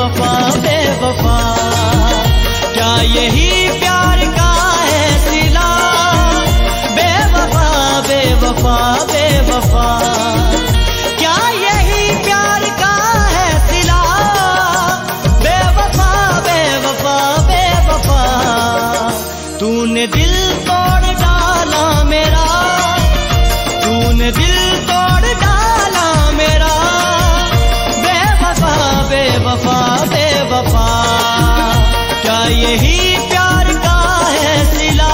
बेवफा बेवफा, क्या यही प्यार का है सिला? बेवफा बेवफा बेवफा, क्या यही प्यार का है सिला? बेवफा बेवफा बेवफा, तूने दिल तोड़ डाला मेरा, तूने दिल तोड़ डाला मेरा। बेवफा बेवफा बेवफा, क्या यही प्यार का है सिला?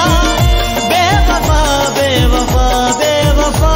बेवफा बेवफा बेवफा।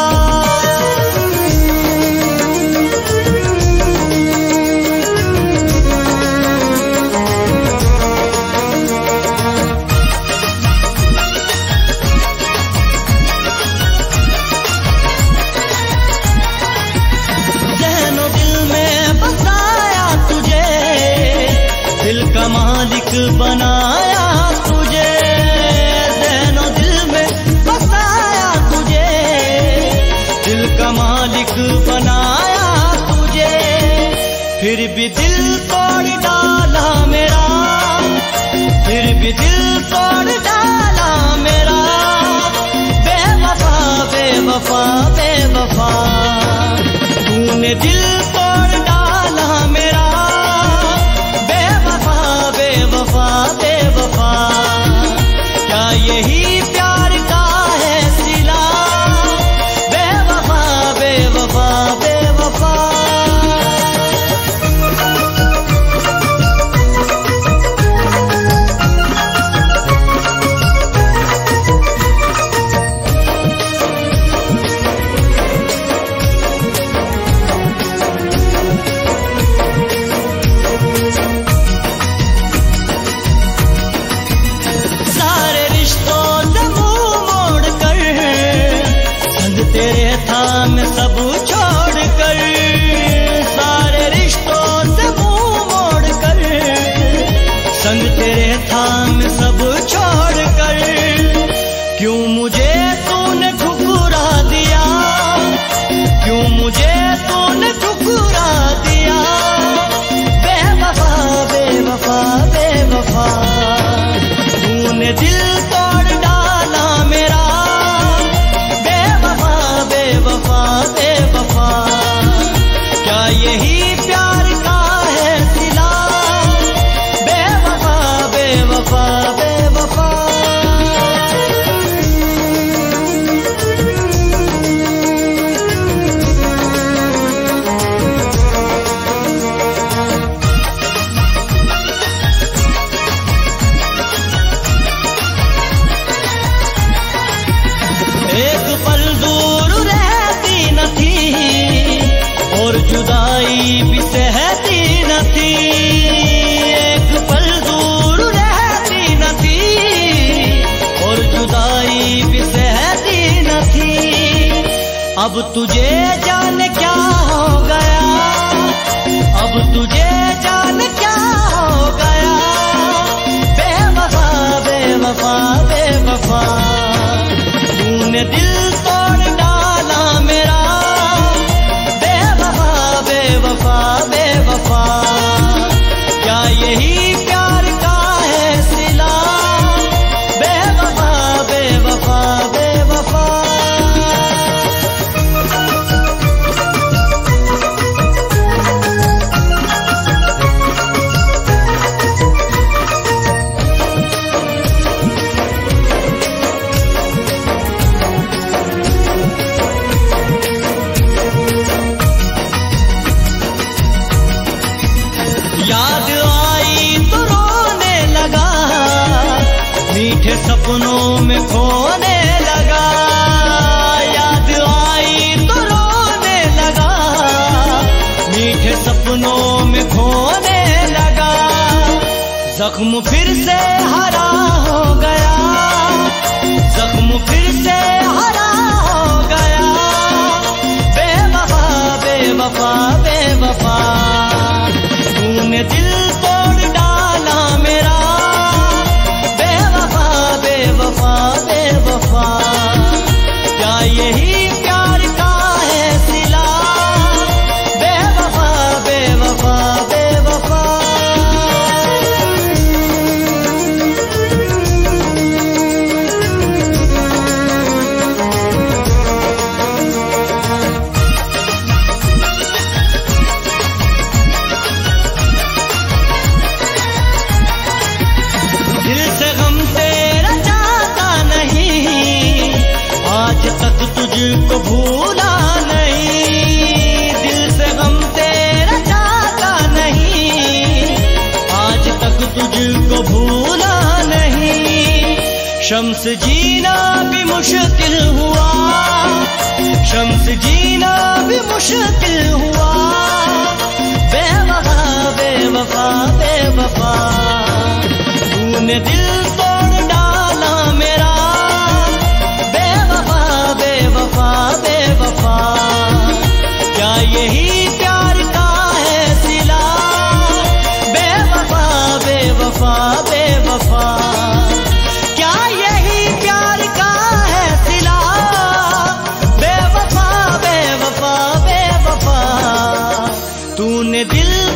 जहनो दिल में बसाया तुझे, दिल का मालिक बनाया तुझे। जहनो दिल में बसाया तुझे, दिल का मालिक बनाया तुझे। फिर भी दिल तोड़ डाला मेरा, फिर भी दिल तोड़ डाला मेरा। बेवफा बेवफा बेवफा, तूने दिल तोड़ डाला मेरा। बेवफा बेवफा बेवफा, क्या यही प्यार का है सिला? बेवफा बेवफा बेवफा। तेरे थाम सब छोड़ कर, सारे रिश्तों से मुंह मोड़ कर। संग तेरे थाम सब छोड़ कर, क्यों मुझे तूने ठुकरा दिया? क्यों मुझे तूने ठुकरा दिया? बेवफा बेवफा बेवफा, तूने दिल तोड़ डाला मेरा। बेवफा बेवफा, क्या यही प्यार का है सिला? बेवफा बेवफा बेवफा। एक पल दूर रहती न थी, और जुदाई भी सहती न थी। एक पल दूर रहती न थी, और जुदाई भी सहती न थी। अब तुझे जान क्या हो गया? अब तुझे जान क्या हो गया? बेवफा बेवफा बेवफा, तूने दिल तोड़ डाला मेरा। बेवफा बेवफा बेवफा, क्या यही प्यार का है सिला? बेवफा बेवफा बेवफा। याद आई तो रोने लगा, मीठे सपनों में खोने लगा। याद आई तो रोने लगा, मीठे सपनों में खोने लगा। जख्म फिर से हरा हो गया, जख्म फिर से हरा हो गया। बेवफा बेवफा बेवफा, तूने दिल तोड़ डाला मेरा। बेवफा बेवफा बेवफा, क्या यही प्यार का है सिला? बेवफा बेवफा बेवफा। तुझको भूला नहीं, दिल से गम तेरा जाता नहीं, आज तक तुझको भूला नहीं। शम्स जीना भी मुश्किल हुआ, शम्स जीना भी मुश्किल हुआ, बेवफा बेवफा बेवफा, तूने दिल तोड़ डाला मेरा, बेवफा बेवफा बेवफा, क्या यही प्यार का है सिला, बेवफा बेवफा बेवफा, क्या यही प्यार का है सिला, बेवफा बेवफा बेवफा, तूने दिल